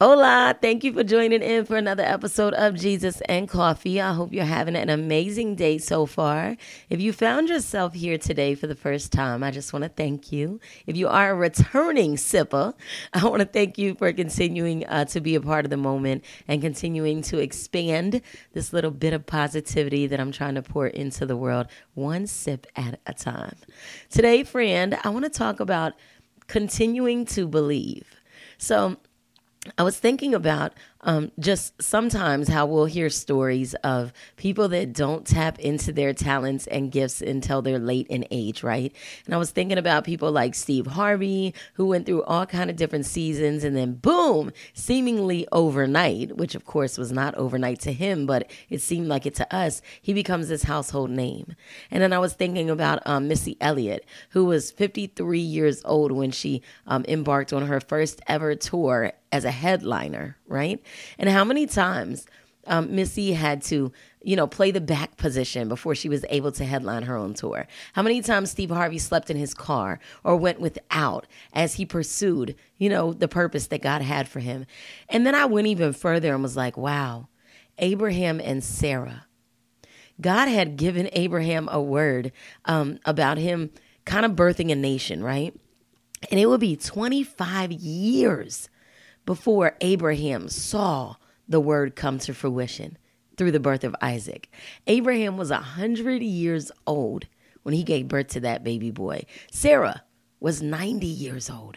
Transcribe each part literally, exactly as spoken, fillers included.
Hola, thank you for joining in for another episode of Jesus and Coffee. I hope you're having an amazing day so far. If you found yourself here today for the first time, I just want to thank you. If you are a returning sipper, I want to thank you for continuing uh, to be a part of the moment and continuing to expand this little bit of positivity that I'm trying to pour into the world, one sip at a time. Today, friend, I want to talk about continuing to believe. So, I was thinking about um, just sometimes how we'll hear stories of people that don't tap into their talents and gifts until they're late in age, right? And I was thinking about people like Steve Harvey, who went through all kind of different seasons, and then boom, seemingly overnight, which of course was not overnight to him, but it seemed like it to us, he becomes this household name. And then I was thinking about um, Missy Elliott, who was fifty-three years old when she um, embarked on her first ever tour as a headliner, right? And how many times um, Missy had to, you know, play the back position before she was able to headline her own tour. How many times Steve Harvey slept in his car or went without as he pursued, you know, the purpose that God had for him. And then I went even further and was like, wow, Abraham and Sarah. God had given Abraham a word um, about him kind of birthing a nation, right? And it would be twenty-five years before Abraham saw the word come to fruition through the birth of Isaac. Abraham was one hundred years old when he gave birth to that baby boy. Sarah was ninety years old.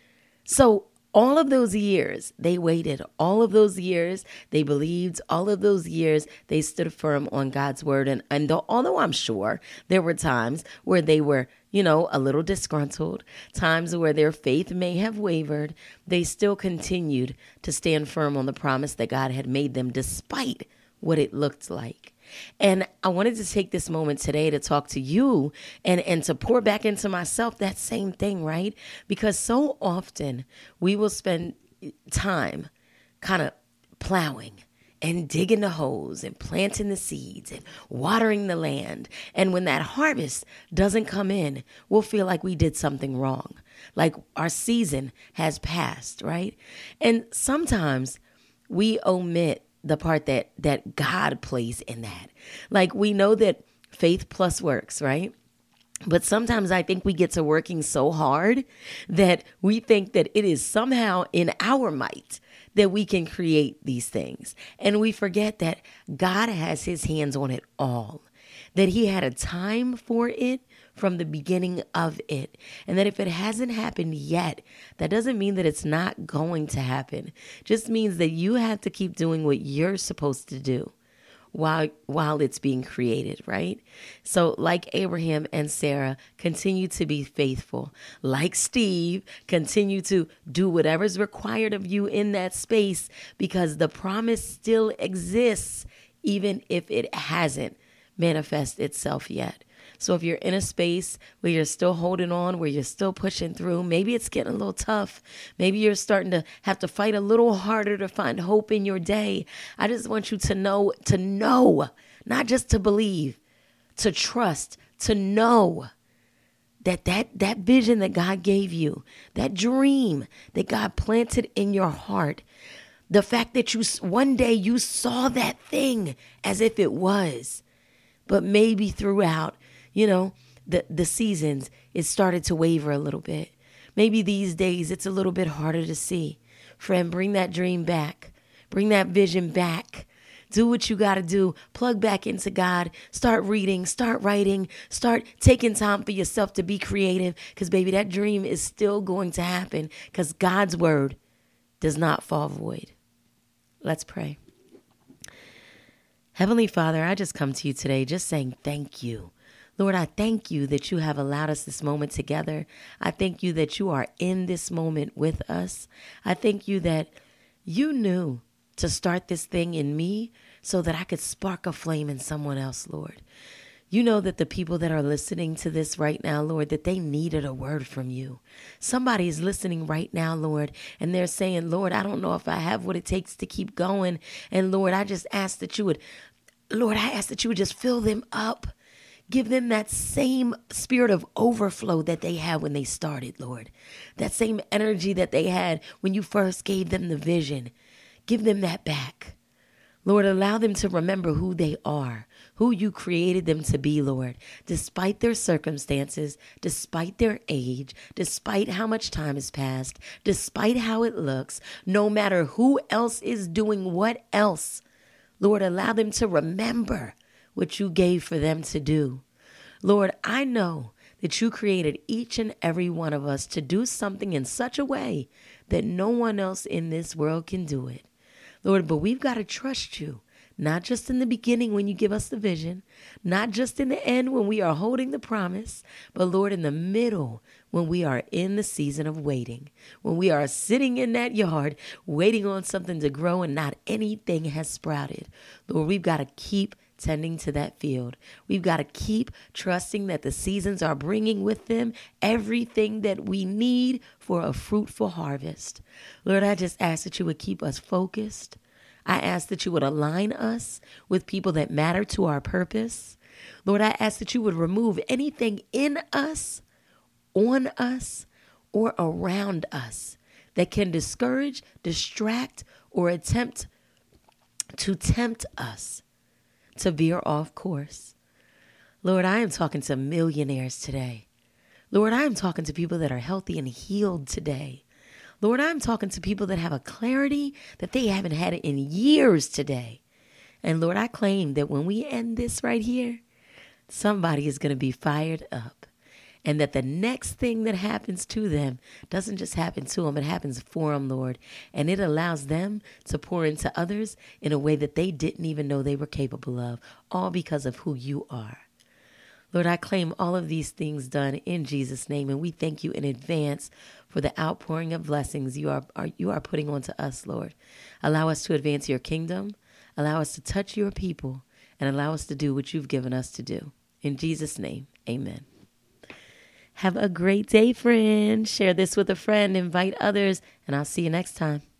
So all of those years, they waited. All of those years, they believed. All of those years, they stood firm on God's word. And, and although I'm sure there were times where they were, you know, a little disgruntled, times where their faith may have wavered, they still continued to stand firm on the promise that God had made them despite what it looked like. And I wanted to take this moment today to talk to you and, and to pour back into myself that same thing, right? Because so often we will spend time kind of plowing and digging the holes and planting the seeds and watering the land. And when that harvest doesn't come in, we'll feel like we did something wrong, like our season has passed, right? And sometimes we omit the part that that God plays in that. Like, we know that faith plus works, right? But sometimes I think we get to working so hard that we think that it is somehow in our might that we can create these things. And we forget that God has his hands on it all, that he had a time for it from the beginning of it. And that if it hasn't happened yet, that doesn't mean that it's not going to happen. Just means that you have to keep doing what you're supposed to do while while it's being created, right? So like Abraham and Sarah, continue to be faithful. Like Steve, continue to do whatever's required of you in that space, because the promise still exists, even if it hasn't manifested itself yet. So if you're in a space where you're still holding on, where you're still pushing through, maybe it's getting a little tough. Maybe you're starting to have to fight a little harder to find hope in your day. I just want you to know, to know, not just to believe, to trust, to know that that, that vision that God gave you, that dream that God planted in your heart, the fact that you one day you saw that thing as if it was, but maybe throughout, you know, the, the seasons, it started to waver a little bit. Maybe these days it's a little bit harder to see. Friend, bring that dream back. Bring that vision back. Do what you got to do. Plug back into God. Start reading. Start writing. Start taking time for yourself to be creative. Because, baby, that dream is still going to happen, because God's word does not fall void. Let's pray. Heavenly Father, I just come to you today just saying thank you. Lord, I thank you that you have allowed us this moment together. I thank you that you are in this moment with us. I thank you that you knew to start this thing in me so that I could spark a flame in someone else, Lord. You know that the people that are listening to this right now, Lord, that they needed a word from you. Somebody is listening right now, Lord, and they're saying, Lord, I don't know if I have what it takes to keep going. And Lord, I just ask that you would, Lord, I ask that you would just fill them up. Give them that same spirit of overflow that they had when they started, Lord. That same energy that they had when you first gave them the vision. Give them that back. Lord, allow them to remember who they are, who you created them to be, Lord, despite their circumstances, despite their age, despite how much time has passed, despite how it looks, no matter who else is doing what else. Lord, allow them to remember what you gave for them to do. Lord, I know that you created each and every one of us to do something in such a way that no one else in this world can do it. Lord, but we've got to trust you, not just in the beginning when you give us the vision, not just in the end when we are holding the promise, but Lord, in the middle when we are in the season of waiting, when we are sitting in that yard waiting on something to grow and not anything has sprouted. Lord, we've got to keep tending to that field. We've got to keep trusting that the seasons are bringing with them everything that we need for a fruitful harvest. Lord, I just ask that you would keep us focused. I ask that you would align us with people that matter to our purpose. Lord, I ask that you would remove anything in us, on us, or around us that can discourage, distract, or attempt to tempt us to veer off course. Lord, I am talking to millionaires today. Lord, I am talking to people that are healthy and healed today. Lord, I'm talking to people that have a clarity that they haven't had in years today. And Lord, I claim that when we end this right here, somebody is going to be fired up. And that the next thing that happens to them doesn't just happen to them, it happens for them, Lord. And it allows them to pour into others in a way that they didn't even know they were capable of, all because of who you are. Lord, I claim all of these things done in Jesus' name, and we thank you in advance for the outpouring of blessings you are, are you are putting onto us, Lord. Allow us to advance your kingdom, allow us to touch your people, and allow us to do what you've given us to do. In Jesus' name, amen. Have a great day, friend. Share this with a friend, invite others, and I'll see you next time.